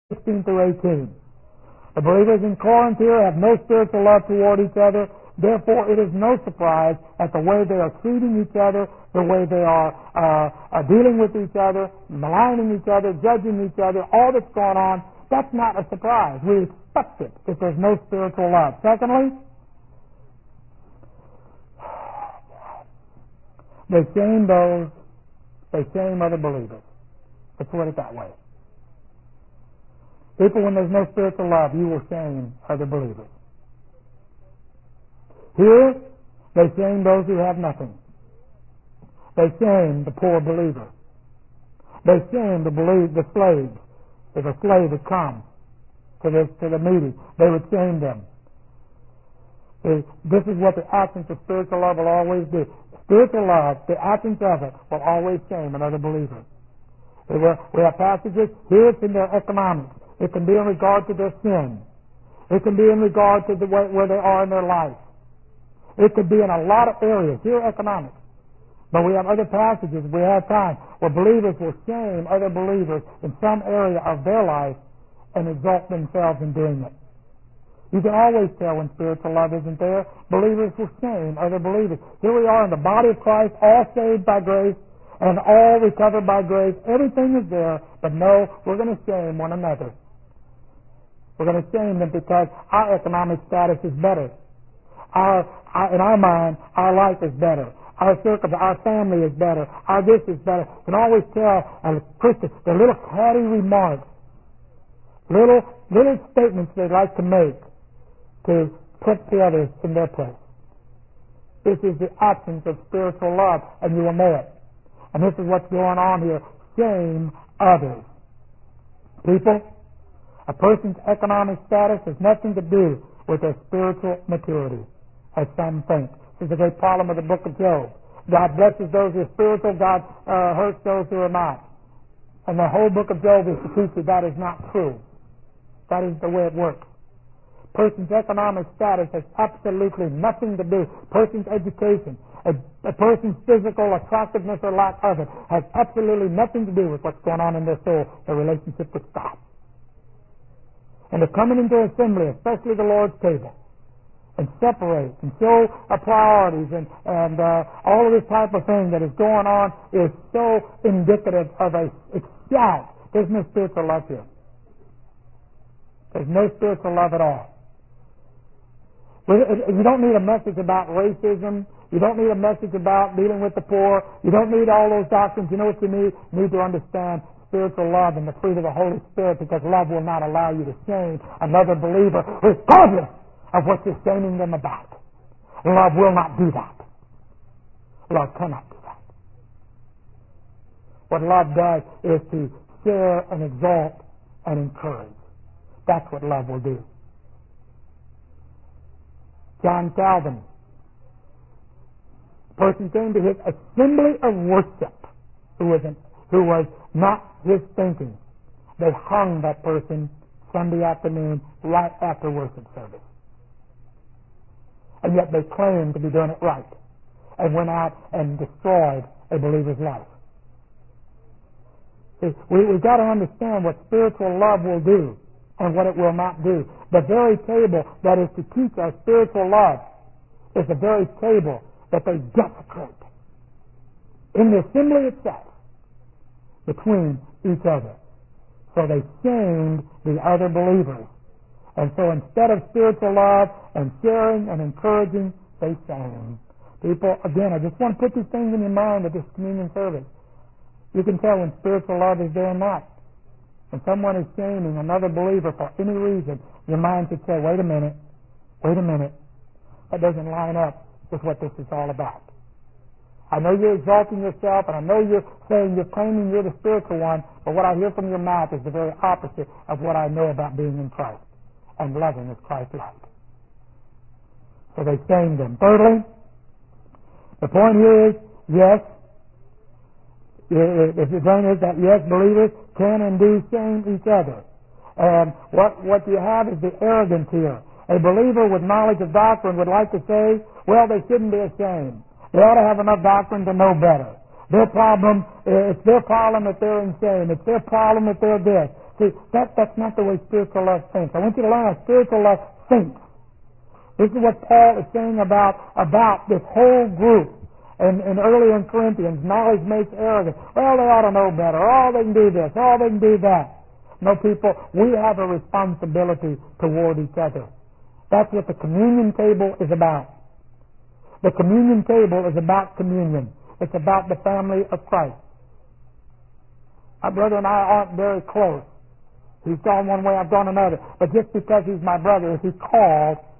16 through 18. The believers in Corinth here have no spiritual love toward each other. Therefore, it is no surprise at the way they are treating each other, the way they are dealing with each other, maligning each other, judging each other, all that's going on. That's not a surprise. We expect it if there's no spiritual love. Secondly, they shame other believers. Let's put it that way. People, when there's no spiritual love, you will shame other believers. Here, they shame those who have nothing. They shame the poor believer. They shame the slaves. If a slave would come to the meeting, they would shame them. This is what the actions of spiritual love will always do. Spiritual love, the actions of it, will always shame another believer. We have passages, here it's in their economics. It can be in regard to their sin. It can be in regard to the way where they are in their life. It could be in a lot of areas. Here, economics. But we have other passages, we have time, where believers will shame other believers in some area of their life and exalt themselves in doing it. You can always tell when spiritual love isn't there. Believers will shame other believers. Here we are in the body of Christ, all saved by grace and all recovered by grace. Everything is there, but no, we're going to shame one another. We're going to shame them because our economic status is better. In our mind, our life is better. Our family is better. Our this is better. You can always tell Christians, the little catty remarks, little statements they like to make to put the others in their place. This is the absence of spiritual love, and you will know it. And this is what's going on here. Shame others. People, a person's economic status has nothing to do with their spiritual maturity, as some think. This is a great problem of the book of Job. God blesses those who are spiritual. God hurts those who are not. And the whole book of Job is to teach you that is not true. That is the way it works. Person's economic status has absolutely nothing to do. Person's education, a person's physical attractiveness or lack of it has absolutely nothing to do with what's going on in their soul, their relationship with God. And to come into assembly, especially the Lord's table, and separate and show priorities and all of this type of thing that is going on is so indicative of a shout. There's no spiritual love here. There's no spiritual love at all. You don't need a message about racism. You don't need a message about dealing with the poor. You don't need all those doctrines. You know what you need? You need to understand spiritual love and the fruit of the Holy Spirit, because love will not allow you to shame another believer regardless of what you're shaming them about. Love will not do that. Love cannot do that. What love does is to share and exalt and encourage. That's what love will do. John Calvin, a person came to his assembly of worship who was not his thinking. They hung that person Sunday afternoon right after worship service. And yet they claimed to be doing it right and went out and destroyed a believer's life. See, we've got to understand what spiritual love will do and what it will not do. The very table that is to teach us spiritual love is the very table that they desecrate in the assembly itself between each other. So they shamed the other believers. And so instead of spiritual love and sharing and encouraging, they shamed. People, again, I just want to put these things in your mind at this communion service. You can tell when spiritual love is there or not. When someone is shaming another believer for any reason, your mind should say, wait a minute, that doesn't line up with what this is all about. I know you're exalting yourself, and I know you're saying you're claiming you're the spiritual one, but what I hear from your mouth is the very opposite of what I know about being in Christ and loving as Christ-like. So they shamed them. Thirdly, the point here is, yes, the point is that, yes, believers can and do shame each other. And what you have is the arrogance here. A believer with knowledge of doctrine would like to say, well, they shouldn't be ashamed. They ought to have enough doctrine to know better. It's their problem that they're in shame. It's their problem that they're this. See, that's not the way spiritual love thinks. I want you to learn how spiritual love thinks. This is what Paul is saying about this whole group. And earlier in Corinthians, knowledge makes arrogant. Well, they ought to know better. Oh, they can do this. Oh, they can do that. No, people, we have a responsibility toward each other. That's what the communion table is about. The communion table is about communion. It's about the family of Christ. My brother and I aren't very close. He's gone one way, I've gone another. But just because he's my brother, if he called,